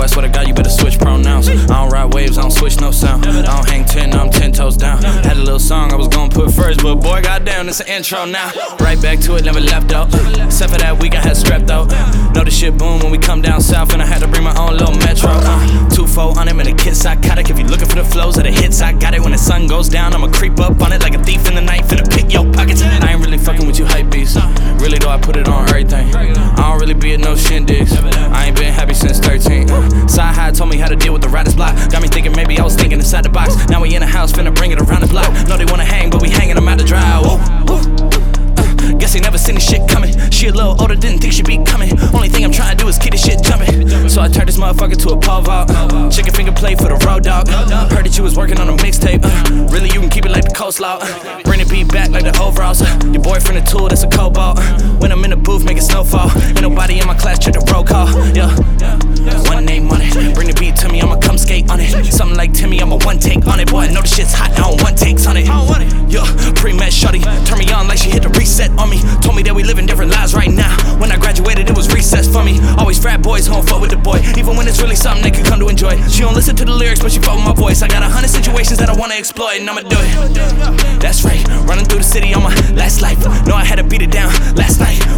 I swear to God, you better switch pronouns. I don't ride waves, I don't switch no sound. I don't hang 10, I'm 10 toes down. Had a little song I was gonna put first, but boy, goddamn, it's an intro now. Right back to it, never left out. Except for that week I had strep though. Know the shit boom when we come down south, and I had to bring my own little metro. 2-4 on him and a kid psychotic. If you looking for the flows of the hits, I got it. When the sun goes down, I'ma creep up on it like a thief in the night, finna pick your pockets. I ain't really fucking with you hype beats. Really though, I put it on everything. I don't really be at no shindigs. I ain't been happy since 13. Side high told me how to deal with the writer's block. Got me thinking maybe I was thinking inside the box. Now we in the house, finna bring it around the block. Know they wanna hang, but we hanging them out the dry. Guess they never seen this shit coming. She a little older, didn't think she'd be coming. Only thing I'm trying to do is keep this shit jumping. So I turned this motherfucker to a pole vault. Chicken finger plate for the road dog. Heard that you was working on a mixtape. Really, you can keep it like the coleslaw. Bring the beat back like the overalls. Your boyfriend a tool, that's a cobalt. When I'm in the booth, make it snowfall. Ain't nobody in my class, check the roll call. Yeah, one name on it. Bring the beat to me, I'ma come skate on it. Something like Timmy, I'm a one take on it. Boy, I know the shit's hot, I don't want takes on it. Yeah, pre-med shorty, turn me on like she hit the reset on me. Told me that we living different lives right now. When I graduated, it was recess for me. Always frat boys, home fuck with the boy. Even when it's really something they could come to enjoy. She don't listen to the lyrics, but she fuck with my voice. I got 100 situations that I wanna exploit, and I'ma do it. That's right, running through the city on my last life. Know I had to beat it down last night.